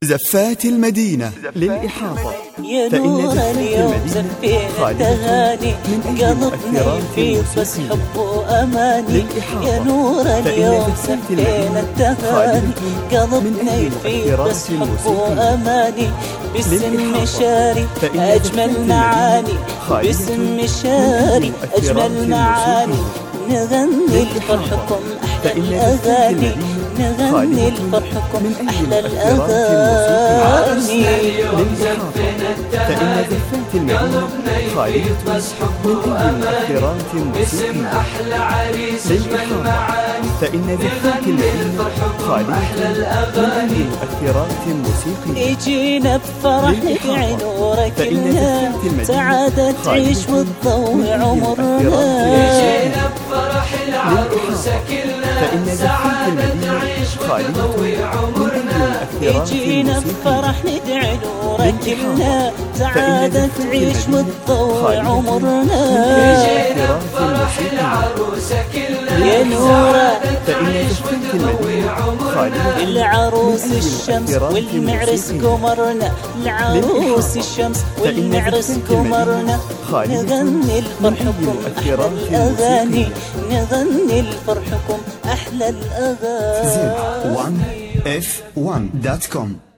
زفات المدينة للإحاطة. يا نور اليوم زفينا التهاني، قلبنا يفيض بس حب وأماني. يا نور اليوم زفينا التهاني، قلبنا يفيض بس حب وأماني. باسم مشاري أجمل معاني، باسم مشاري أجمل معاني. نغني لفرحكم أحلى الأغاني، نغني لفرحكم أحلى الأغاني. فإن زفات المدينة خالية من مؤثرات موسيقية أحلى عريس للإحاطة. فإن زفات المدينة خالية من مؤثرات موسيقية. يجينا بفرح ندعي نورك لنا، سعادة تعيش وتضوي عمرنا. يجينا بفرح العروسة كلنا، سعادة تعيش وتضوي عمرنا. يجينا بفرح ندعي نورك لنا، سعادة تعيش وتضوي عمرنا. يجينا بفرح العروسة كلنا، يا نورة تعيش وتضوي عمرنا. العروس الشمس والمعرس قمرنا، العروس الشمس والمعرس قمرنا. نغني لفرحكم أحلى الأغاني، نغني لفرحكم أحلى الأغاني. Z1F1.com